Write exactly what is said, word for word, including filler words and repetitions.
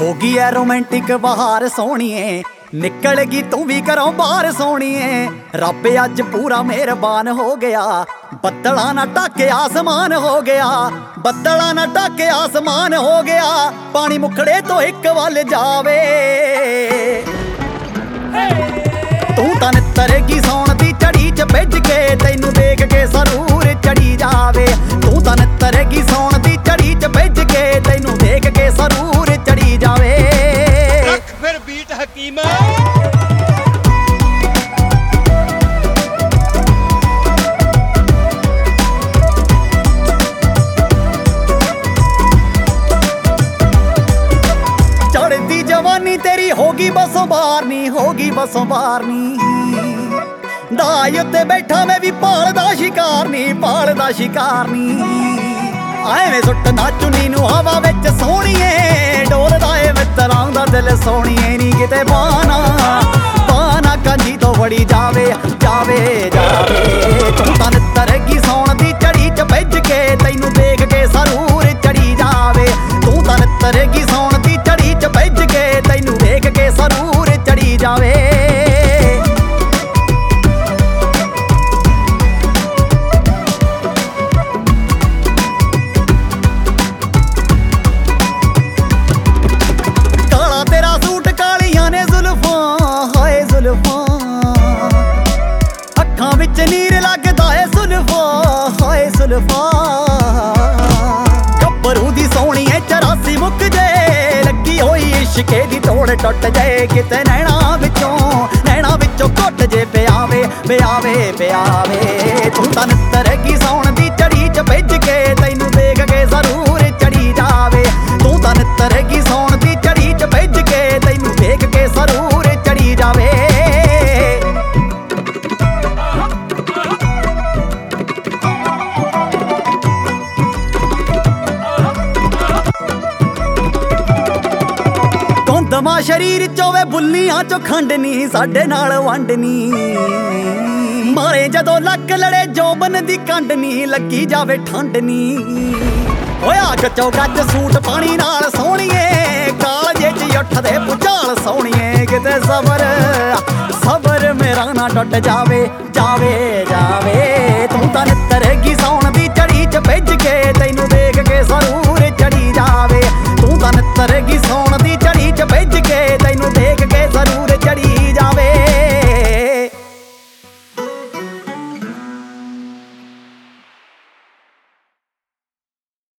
होगी है रोमांटिक बहार सोहणीए, निकल गई तू भी घरों बाहर सोहणीए। रब अज पूरा मेहरबान हो गया, बदला ना ढके आसमान हो गया, बदला ना ढके आसमान हो गया। पानी मुखड़े तो एक वल जावे, तू तां नितरेगी सौण दी झड़ी च भिज के, तैनू देख के सरूर चढ़ी जावे। तू तां नितरेगी सौण दी झड़ी च भिज के, तैनू देख के सरूर चढ़ी जावे। रख फिर बीट हकीम। चढ़ती जवानी तेरी होगी बसों बारनी, होगी बसों बारनी। दाई उत्ते बैठा मैं भी भालदा शिकारनी, भालदा शिकारनी। ਐਵੇਂ ਸੁੱਟ ਨਾ ਚੁੰਨੀ ਨੂੰ ਹਵਾ ਵਿੱਚ ਸੋਹਣੀਏ, ਡੋਲਦਾ ਏ ਮਿੱਤਰਾਂ ਦਾ ਦਿਲ ਸੋਹਣੀਏ। ਨੀ ਕਿਤੇ ਬਾਨਾ ਬਾਨਾ ਕਾਂਜੀ ਤੋਂ ਵੜੀ ਜਾਵੇ, ਜਾਵੇ ਜਾਵੇ। ਤੂੰ ਤਾਂ ਨਿੱਤਰੇਗੀ ਸੌਣ ਦੀ ਝੜੀ ਚ ਭਿੱਜ ਕੇ, ਤੈਨੂੰ ਦੇਖ ਕੇ ਸਰੂਰ ਚੜੀ ਜਾਵੇ। ਤੂੰ ਤਾਂ ਨਿੱਤਰੇਗੀ ਸੌਣ ਦੀ ਝੜੀ ਚ ਭਿੱਜ ਕੇ, ਤੈਨੂੰ ਦੇਖ ਕੇ ਸਰੂਰ ਚੜੀ ਜਾਵੇ। ਅੱਖਾਂ ਵਿੱਚ ਨੀਰ ਲੱਗਦਾ ਏ ਜ਼ੁਲਫਾਂ, ਹਾਏ ਜ਼ੁਲਫਾਂ। ਗੱਭਰੂ ਦੀ ਸੋਹਣੀ ਏ ਚਰਾਸੀ ਮੁੱਕ ਜੇ, ਲੱਗੀ ਹੋਈ ਇਸ਼ਕੇ ਦੀ ਤੋੜ ਟੁੱਟ ਜਾਏ। ਕਿਤੇ ਨੈਣਾ ਵਿੱਚੋਂ ਨੈਣਾ ਵਿੱਚੋਂ ਘੁੱਟ ਜੇ ਪਿਆਵੇ, ਪਿਆਵੇ ਪਿਆਵੇ। ਤੂੰ ਤਾਂ ਨਿੱਤਰੇਗੀ ਸੌਣ ਦੀ ਝੜੀ ਚ ਭਿੱਜ ਕੇ, ਤੈਨੂੰ ਦੇਖ ਕੇ ਜ਼ਰੂਰ ਚੜੀ ਜਾਵੇ। ਤੂੰ ਤਾਂ ਨਿੱਤਰੇਗੀ ਸੌਣ ਦੀ ਝੜੀ ਚ ਭਿੱਜ ਕੇ, ਤੈਨੂੰ ਦੇਖ ਕੇ ਜ਼ਰੂਰ ਚੜੀ ਜਾਵੇ। ਦਮਾ ਸ਼ਰੀਰ ਚੋਵੇ ਬੁੱਲੀਆਂ ਚੋਂ ਖੰਡ ਨੀ, ਸਾਡੇ ਨਾਲ ਵੰਡ ਨੀ। ਮਾਰੇ ਜਦੋਂ ਲੱਕ ਲੜੇ ਜੋਬਨ ਦੀ ਕੰਡ ਨੀ, ਲੱਗੀ ਜਾਵੇ ਠੰਡ ਨੀ। ਹੋਇਆ ਗੱਚੋ ਗੱਜ ਸੂਟ ਪਾਣੀ ਨਾਲ ਸੋਹਣੀਏ, ਕਾਲਜੇ ਚ ਉੱਠਦੇ ਭੁਚਾਲ ਸੋਹਣੀਏ। ਕਿਤੇ ਸਬਰ ਸਬਰ ਮੇਰਾ ਨਾ ਟੁੱਟ ਜਾਵੇ, ਜਾਵੇ ਜਾਵੇ।